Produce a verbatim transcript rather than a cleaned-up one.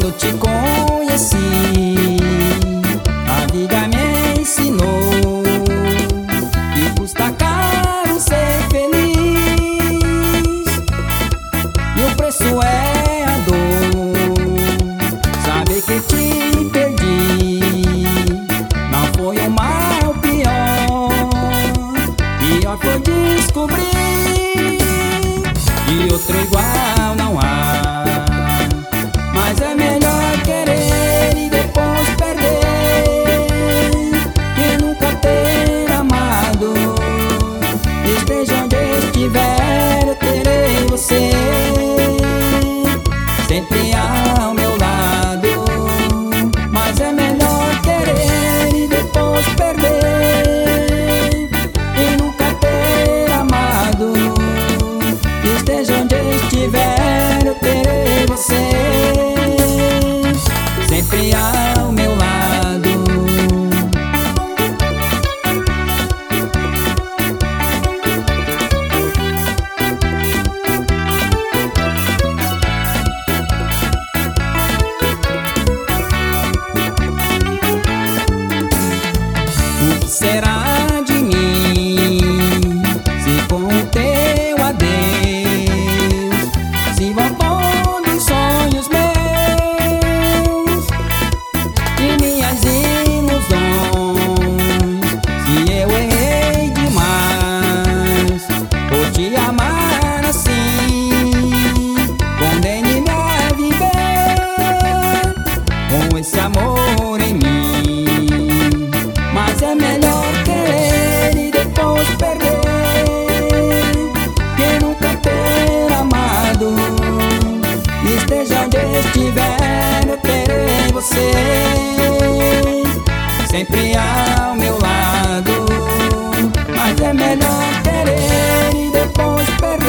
Quando te conheci, a vida me ensinou que custa caro ser feliz, e o preço é a dor. Saber que te perdi não foi o mal pior. Pior foi descobrir que outro igual não há. Mas é melhor querer e depois perder que nunca ter amado. Esteja onde estiver, eu terei você sempre ao meu lado. Mas é melhor querer e depois perder que nunca ter amado. Esteja onde estiver, eu terei você sempre ao meu lado. O que será de mim se com o teu adeus se vão todos os sonhos meus e minhas ilusões? Se eu errei demais por te amar assim, condene-me a viver com esse amor em mim. Mas é melhor querer e depois perder que nunca ter amado. Esteja onde estiver, eu terei você sempre ao meu lado. Mas é melhor querer e depois perder